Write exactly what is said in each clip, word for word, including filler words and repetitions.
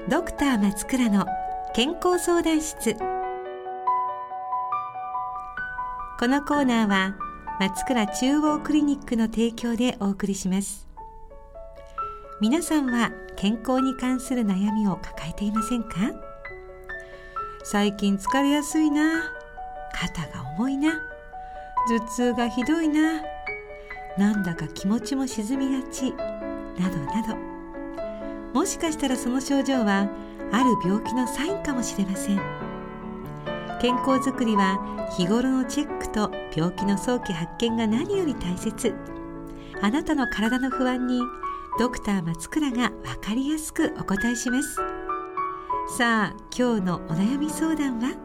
ドクター松倉の健康相談室。このコーナーは松倉中央クリニックの提供でお送りします。皆さんは健康に関する悩みを抱えていませんか？最近疲れやすいな、肩が重いな、頭痛がひどいな、なんだか気持ちも沈みがち、などなど。もしかしたらその症状はある病気のサインかもしれません。健康づくりは日頃のチェックと病気の早期発見が何より大切。あなたの体の不安にドクター松倉が分かりやすくお答えします。さあ、今日のお悩み相談は？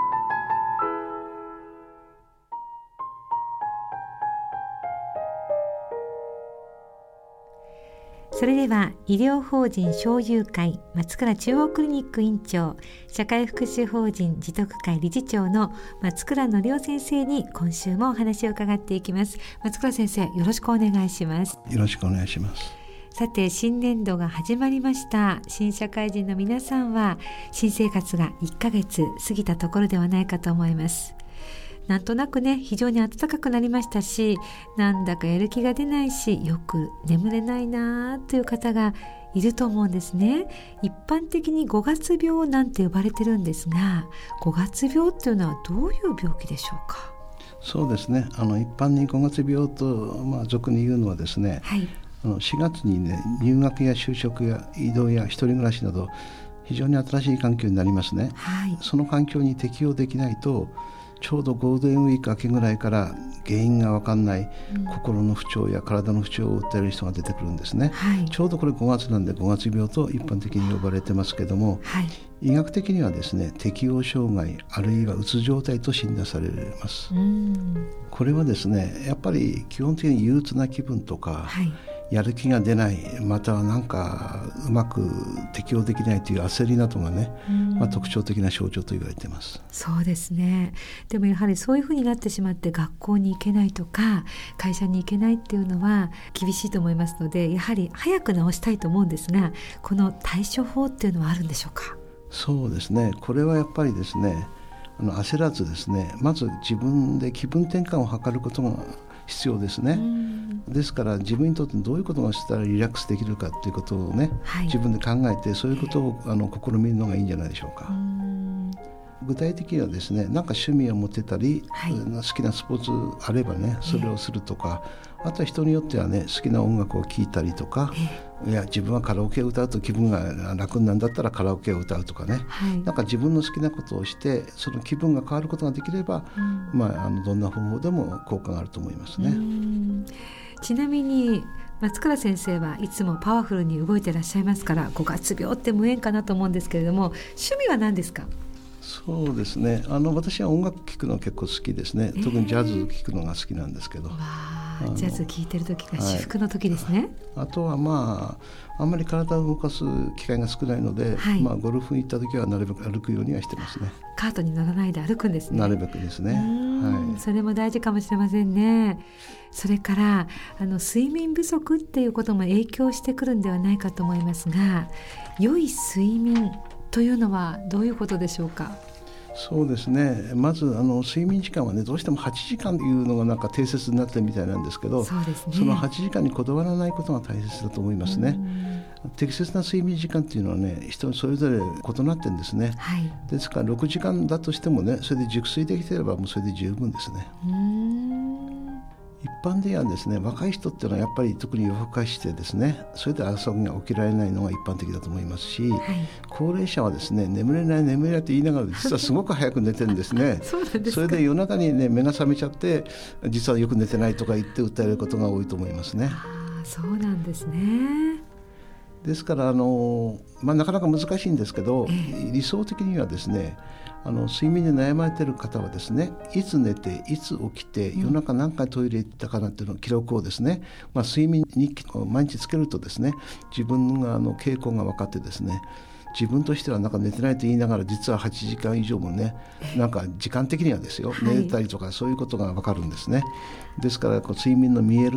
それでは医療法人小友会松倉中央クリニック院長、社会福祉法人慈徳会理事長の松倉則夫先生に今週もお話を伺っていきます。松倉先生、よろしくお願いします。 よろしくお願いします。 さて、新年度が始まりました。新社会人の皆さんは新生活がいっかげつ過ぎたところではないかと思います。なんとなくね、非常に暖かくなりましたし、なんだかやる気が出ないし、よく眠れないなという方がいると思うんですね。一般的にごがつ病なんて呼ばれてるんですが、ごがつ病っていうのはどういう病気でしょうか？ そうですね、あの一般にごがつ病と、まあ、俗に言うのはですね、はい、あのしがつにね、入学や就職や移動や一人暮らしなど非常に新しい環境になりますね、はい、その環境に適応できないと、ちょうどゴールデンウィーク明けぐらいから原因が分かんない、うん、心の不調や体の不調を訴える人が出てくるんですね、はい、ちょうどこれごがつなんでごがつ病と一般的に呼ばれてますけども、はい、医学的にはですね、適応障害あるいはうつ状態と診断されます。うん、これはですね、やっぱり基本的に憂鬱な気分とか、はい、やる気が出ない、またはなんかうまく適応できないという焦りなどがね、まあ、特徴的な症状と言われています。 そうですね。でもやはりそういうふうになってしまって学校に行けないとか会社に行けないっていうのは厳しいと思いますので、やはり早く治したいと思うんですが、この対処法っていうのはあるんでしょうか？ そうですね、これはやっぱりですね、あの焦らずですね、まず自分で気分転換を図ることが必要ですね。ですから自分にとってどういうことがしたらリラックスできるかということをね、はい、自分で考えて、そういうことをあの試みるのがいいんじゃないでしょうか。具体的にはですね、なんか趣味を持ってたり、はい、好きなスポーツあればね、それをするとか、あとは人によってはね、好きな音楽を聴いたりとか、いや自分はカラオケを歌うと気分が楽になるんだったらカラオケを歌うとかね、はい、なんか自分の好きなことをしてその気分が変わることができれば、うん、まあ、あのどんな方法でも効果があると思いますね。うん、 ちなみに松倉先生はいつもパワフルに動いていらっしゃいますから、ごがつ病って無縁かなと思うんですけれども、趣味は何ですか？ そうですね、あの私は音楽聴くの結構好きですね、特にジャズ聴くのが好きなんですけど、えー、ジャズ聴いてる時が至福の時ですね、 はい、あとはまああんまり体を動かす機会が少ないので、はい、まあ、ゴルフに行った時はなるべく歩くようにはしてますね。 カートに乗らないで歩くんですね。 なるべくですね、はい、それも大事かもしれませんね。それからあの睡眠不足っていうことも影響してくるんではないかと思いますが、良い睡眠というのはどういうことでしょうか？ そうですね、まずあの睡眠時間はね、どうしてもはちじかんというのがなんか定説になってるみたいなんですけど、 そうですね、 そのはちじかんにこだわらないことが大切だと思いますね。適切な睡眠時間っていうのはね、人それぞれ異なってるんですね、はい、ですからろくじかんだとしてもね、それで熟睡できていればもうそれで十分ですね。うーん、一般ではですね、若い人っていうのはやっぱり特に夜更かしてですね、それで朝が起きられないのが一般的だと思いますし、はい、高齢者はですね、眠れない眠れないと言いながら実はすごく早く寝てるんですねそうなんですか。それで夜中に、ね、目が覚めちゃって実はよく寝てないとか言って訴えることが多いと思いますね。 あ、そうなんですね。 ですからあの、まあ、なかなか難しいんですけど、えー、理想的にはですね、あの睡眠で悩まれている方はですね、いつ寝ていつ起きて夜中何回トイレ行ったかなっていうの記録をですね、まあ、睡眠日記を毎日つけるとですね、自分があの傾向が分かってですね、自分としてはなんか寝てないと言いながら実ははちじかん以上もね、なんか時間的にはですよ、寝たりとかそういうことが分かるんですね。ですからこう睡眠の見える化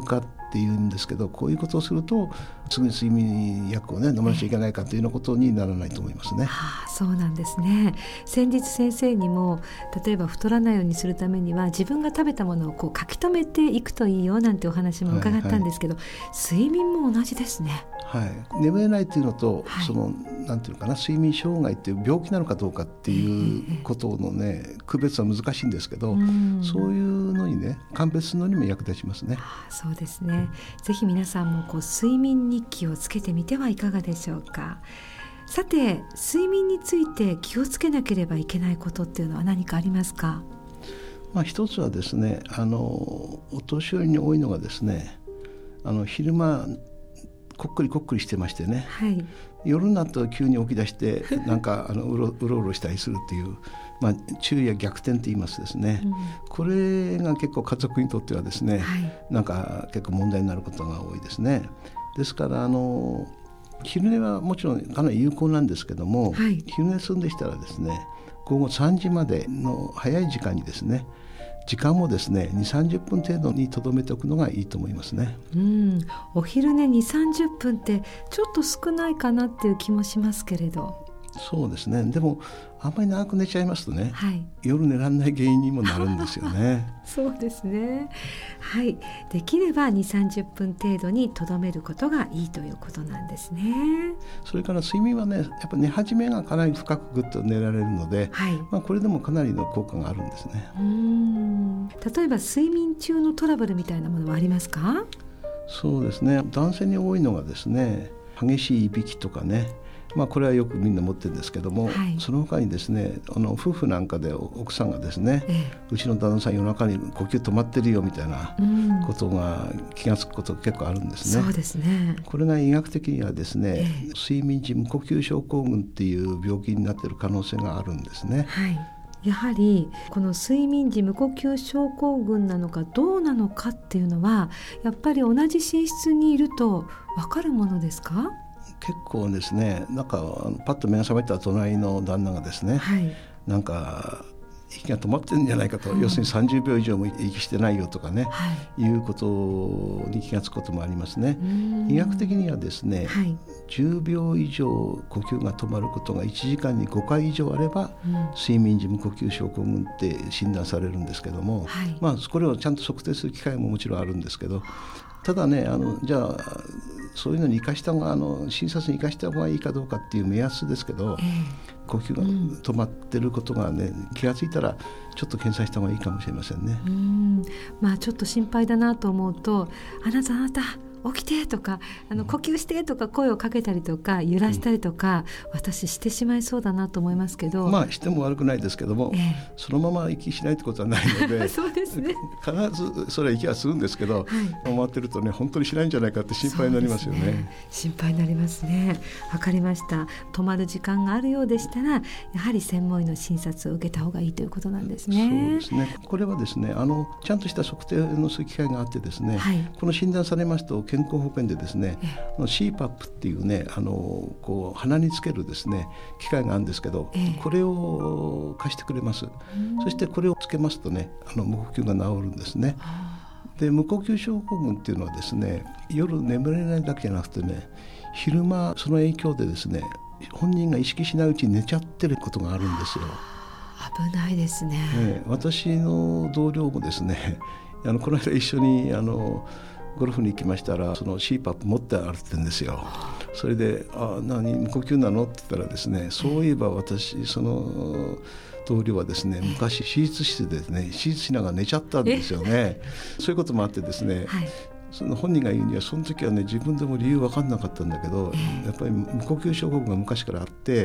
っていうんですけど、こういうことをするとすぐに睡眠薬をね飲まなきゃいけないかというようなことにならないと思いますね。 はあ、そうなんですね。先日先生にも例えば太らないようにするためには自分が食べたものをこう書き留めていくといいよなんてお話も伺ったんですけど、はいはい、睡眠も同じですね。 はい、眠れないというのと、 はい、 そのなんていうのかな、睡眠障害っていう病気なのかどうかっていうことのね、えー、区別は難しいんですけど、そういうのにね鑑別するのにも役立ちますね。 ああ、そうですね。ぜひ皆さんもこう睡眠日記をつけてみてはいかがでしょうか。さて、睡眠について気をつけなければいけないことっていうのは何かありますか？ まあ、一つはですね、あのお年寄りに多いのがですね、あの昼間こっくりこっくりしてましてね、はい、夜になると急に起き出してなんかあのうろうろうろしたりするっていう、まあ、昼夜逆転と言いますですね、うん、これが結構家族にとってはですね、はい、なんか結構問題になることが多いですね。ですからあの昼寝はもちろんかなり有効なんですけども、はい、昼寝するんでしたらですね、午後さんじまでの早い時間にですね、時間もですねにじゅうさんじゅっぷん程度に留めておくのがいいと思いますね。 うん、お昼寝にじゅうさんじゅっぷんってちょっと少ないかなっていう気もしますけれど。 そうですね。でもあんまり長く寝ちゃいますとね、はい、夜寝られない原因にもなるんですよね。 そうですね。はい、できればにじゅうさんじゅっぷん程度にとどめることがいいということなんですね。 それから睡眠はね、やっぱ寝始めがかなり深くぐっと寝られるので、はい、まあ、これでもかなりの効果があるんですね。 うーん、例えば睡眠中のトラブルみたいなものはありますか？ そうですね。男性に多いのがですね、激しいいびきとかね、まあ、これはよくみんな持ってるんですけども、はい、その他にですね、あの夫婦なんかで奥さんがですね、ええ、うちの旦那さん夜中に呼吸止まってるよみたいなことが気がつくことが結構あるんですね。 そうですね。これが医学的にはですね、ええ、睡眠時無呼吸症候群っていう病気になっている可能性があるんですね。 はい、やはりこの睡眠時無呼吸症候群なのかどうなのかっていうのはやっぱり同じ寝室にいると分かるものですか？ 結構ですね、なんかパッと目が覚めた隣の旦那がですね、はい、なんか息が止まってるんじゃないかと、うん、要するにさんじゅうびょう以上も息してないよとかね、はい、いうことに気がつくこともありますね。医学的にはですね、はい、じゅうびょう以上呼吸が止まることがいちじかんにごかい以上あれば、うん、睡眠時無呼吸症候群って診断されるんですけども、はい、まあ、これをちゃんと測定する機会ももちろんあるんですけど、ただね、あのじゃあそういうのに生かした方があの診察に生かした方がいいかどうかっていう目安ですけど、えー、呼吸が止まってることがね、うん、気がついたらちょっと検査した方がいいかもしれませんね。 うん、まあ、ちょっと心配だなと思うと、あなたあなた起きてとか、あの呼吸してとか声をかけたりとか揺らしたりとか、うん、私してしまいそうだなと思いますけど、 まあしても悪くないですけども、えー、そのまま息しないってことはないのでそうですね、 必ずそれは息はするんですけど、はい、回ってるとね、本当にしないんじゃないかって心配になりますよ ね, ね心配になりますね。わかりました。止まる時間があるようでしたらやはり専門医の診察を受けた方がいいということなんですね。 そうですね。これはですね、あのちゃんとした測定のする機会があってですね、はい、この診断されますと健康保険でですね、えー、シーパップ っていうね、あのこう鼻につけるですね機械があるんですけど、えー、これを貸してくれます。そしてこれをつけますとね、あの無呼吸が治るんですね。で、無呼吸症候群っていうのはですね、夜眠れないだけじゃなくてね、昼間その影響でですね、本人が意識しないうちに寝ちゃってることがあるんですよ。 危ないですね。 えー、私の同僚もですね、あのこの間一緒にあのゴルフに行きましたら、その シーパップ 持って歩いてるんですよ。それで、あ、何無呼吸なのって言ったらですね、そういえば私その同僚はですね、昔手術室でですね、手術しながら寝ちゃったんですよね。そういうこともあってですね、はい、その本人が言うにはその時はね、自分でも理由分かんなかったんだけど、やっぱり無呼吸症候群が昔からあって、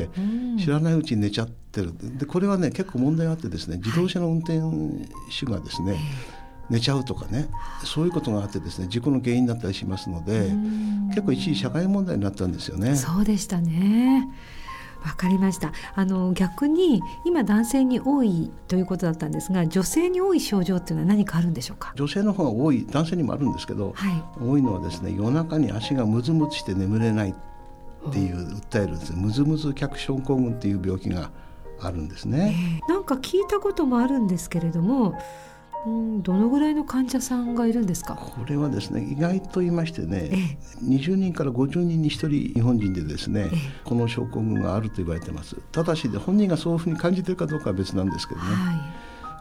知らないうちに寝ちゃってる。でこれはね、結構問題があってですね、自動車の運転手がですね、寝ちゃうとかね、そういうことがあってですね、事故の原因になったりしますので、結構一時社会問題になったんですよね。 そうでしたね。わかりました。あの逆に今男性に多いということだったんですが、女性に多い症状っていうのは何かあるんでしょうか？ 女性の方が多い、男性にもあるんですけど、はい、多いのはですね、夜中に足がムズムズして眠れないっていう訴えるですね、ムズムズ脚症候群っていう病気があるんですね。 えー、なんか聞いたこともあるんですけれども、 うん、どのぐらいの患者さんがいるんですか？ これはですね、意外と言いましてね、ええ、にじゅうにんからごじゅうにんにひとり日本人でですね、ええ、この症候群があると言われています。ただし、本人がそういうふうに感じているかどうかは別なんですけどね、はい、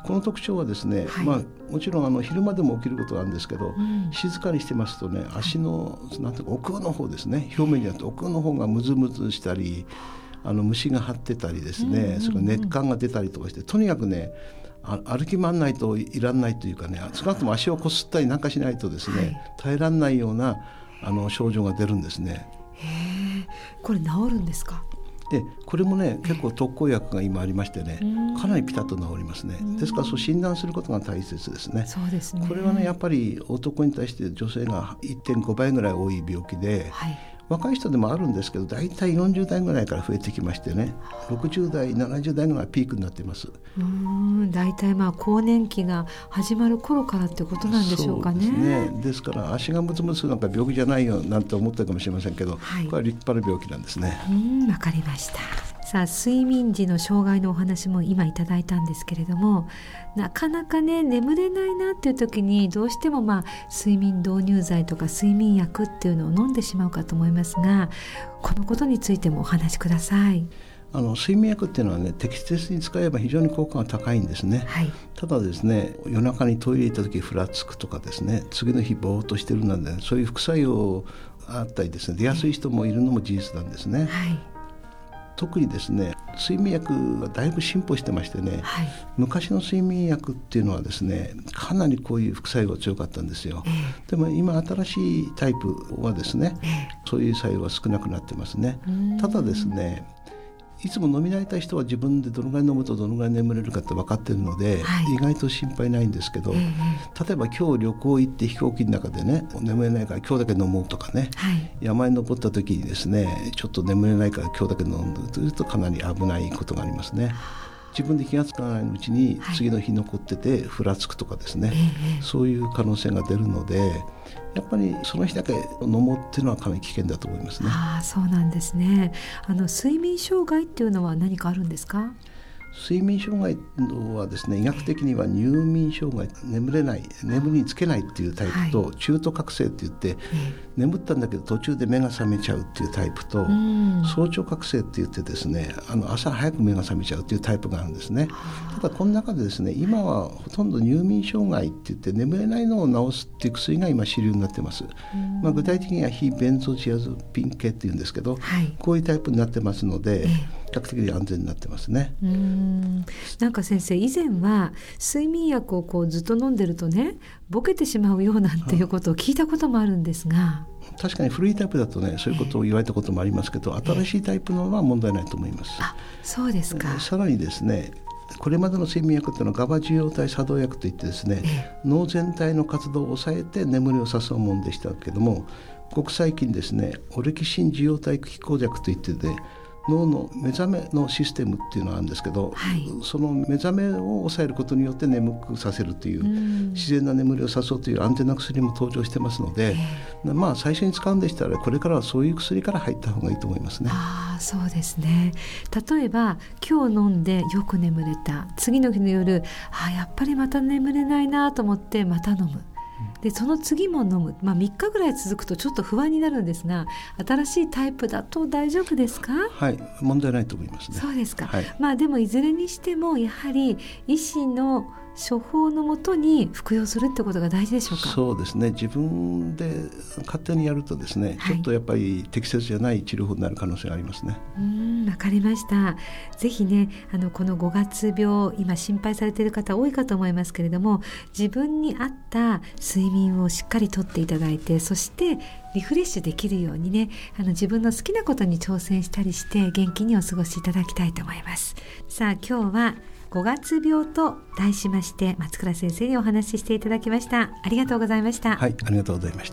この特徴はですね、はい、まあ、もちろんあの昼間でも起きることがあるんですけど、うん、静かにしてますとね、足のなんていうか奥の方ですね、表面じゃなくて奥の方がムズムズしたり、あの虫が張ってたりですね、うんうんうん、それから熱感が出たりとかして、とにかくね、歩き回らないといらんないというかね、少なくとも足をこすったりなんかしないとですね、はい、耐えられないようなあの症状が出るんですね。 へー、これ治るんですか？ でこれもね、結構特効薬が今ありましてね、かなりピタッと治りますね。ですからそう診断することが大切ですね。 そうですね。 これはね、やっぱり男に対して女性が いってんご 倍ぐらい多い病気で、はい、若い人でもあるんですけど、だいたいよんじゅう代ぐらいから増えてきましてね、ろくじゅう代ななじゅう代ぐらいがピークになっています。 うーん、だいたいまあ更年期が始まる頃からってことなんでしょうかね。 そうですね。ですから足がムズムズするなんか病気じゃないよなんて思ったかもしれませんけど、はい、これは立派な病気なんですね。 うん、わかりました。さあ、睡眠時の障害のお話も今いただいたんですけれども、なかなかね、眠れないなっていう時にどうしてもまあ睡眠導入剤とか睡眠薬っていうのを飲んでしまうかと思いますが、このことについてもお話しください。 あの睡眠薬っていうのはね、適切に使えば非常に効果が高いんですね、はい、ただですね、夜中にトイレ行った時ふらつくとかですね、次の日ぼーっとしてるなんで、ね、そういう副作用あったりですね、出やすい人もいるのも事実なんですね、はい、特にですね、睡眠薬がだいぶ進歩してましてね、はい、昔の睡眠薬っていうのはですね、かなりこういう副作用が強かったんですよ、えー、でも今新しいタイプはですね、えー、そういう作用は少なくなってますね。ただですね、いつも飲み慣れた人は自分でどのぐらい飲むとどのぐらい眠れるかって分かっているので、はい、意外と心配ないんですけど、えー、例えば今日旅行行って飛行機の中でね、眠れないから今日だけ飲もうとかね、はい、山に登った時にですね、ちょっと眠れないから今日だけ飲むというとかなり危ないことがありますね。自分で気がつかないうちに次の日残っててふらつくとかですね、はい、そういう可能性が出るので、やっぱりその日だけ飲もうっていうのはかなり危険だと思いますね。 ああ、そうなんですね。あの睡眠障害っていうのは何かあるんですか？ 睡眠障害はですね、医学的には入眠障害、眠れない、眠りにつけないっていうタイプと、はい、中途覚醒って言って、眠ったんだけど途中で目が覚めちゃうっていうタイプと、早朝覚醒って言ってですね、あの朝早く目が覚めちゃうっていうタイプがあるんですね。ただこの中でですね、今はほとんど入眠障害って言って眠れないのを治すっていう薬が今主流になってます。まあ、具体的には非ベンゾジアゾピン系っていうんですけど、はい、こういうタイプになってますので、比較的に安全になってますね。 うーん、なんか先生、以前は睡眠薬をこうずっと飲んでるとね、ボケてしまうようなんていうことを聞いたこともあるんですが、 確かに古いタイプだとね、そういうことを言われたこともありますけど、えー、新しいタイプのは問題ないと思います。 あ、そうですか。 さらにですね、これまでの睡眠薬というのはガバ受容体作動薬といってですね、えー、脳全体の活動を抑えて眠りを誘うものでしたけども、ここ最近ですね、オレキシン受容体拮抗薬といってね、脳の目覚めのシステムっていうのがあるんですけど、はい、その目覚めを抑えることによって眠くさせるという、うん、自然な眠りを誘うという安全な薬も登場してますので、まあ最初に使うんでしたらこれからはそういう薬から入った方がいいと思いますね。 ああ、そうですね。例えば今日飲んでよく眠れた、次の日の夜、あ、やっぱりまた眠れないなと思ってまた飲む、でその次も飲む、まあ、みっかぐらい続くとちょっと不安になるんですが、新しいタイプだと大丈夫ですか？ はい、問題ないと思いますね。 そうですか、 はい、 まあ、でもいずれにしてもやはり医師の処方のもとに服用するってことが大事でしょうか？ そうですね。自分で勝手にやるとですね、はい、ちょっとやっぱり適切じゃない治療法になる可能性がありますね。 うーん、わかりました。ぜひね、あのこのごがつ病、今心配されている方多いかと思いますけれども、自分に合った睡眠をしっかりとっていただいて、そしてリフレッシュできるようにね、あの自分の好きなことに挑戦したりして元気にお過ごしいただきたいと思います。さあ、今日はごがつ病と題しまして松倉先生にお話ししていただきました。ありがとうございました。 はい、ありがとうございました。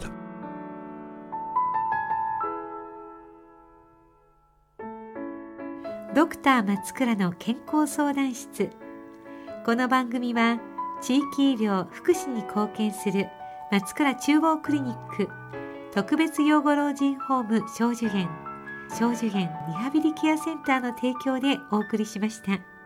ドクター松倉の健康相談室。この番組は地域医療福祉に貢献する松倉中央クリニック特別養護老人ホーム小寿園小寿園リハビリケアセンターの提供でお送りしました。